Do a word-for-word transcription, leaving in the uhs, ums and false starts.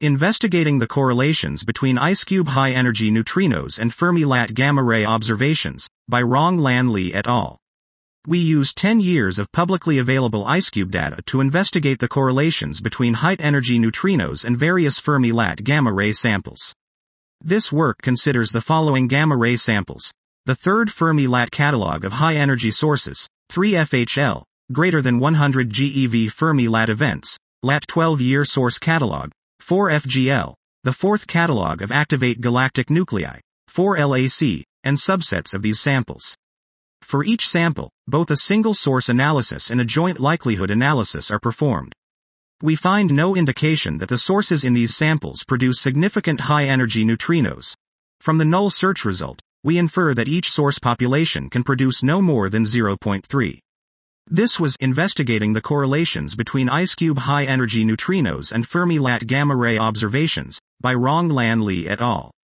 Investigating the correlations between IceCube high-energy neutrinos and Fermi-Lat gamma-ray observations, by Rong Lan Li et al. We used ten years of publicly available IceCube data to investigate the correlations between high-energy neutrinos and various Fermi-Lat gamma-ray samples. This work considers the following gamma-ray samples. The third Fermi-Lat catalog of high-energy sources, three F H L, greater than one hundred GeV Fermi-Lat events, Lat twelve-year source catalog, four F G L, the fourth catalog of activate galactic nuclei, four L A C, and subsets of these samples. For each sample, both a single source analysis and a joint likelihood analysis are performed. We find no indication that the sources in these samples produce significant high-energy neutrinos. From the null search result, we infer that each source population can produce no more than zero point three. This was investigating the correlations between IceCube high-energy neutrinos and Fermi-Lat gamma-ray observations, by Rong Lan Li et al.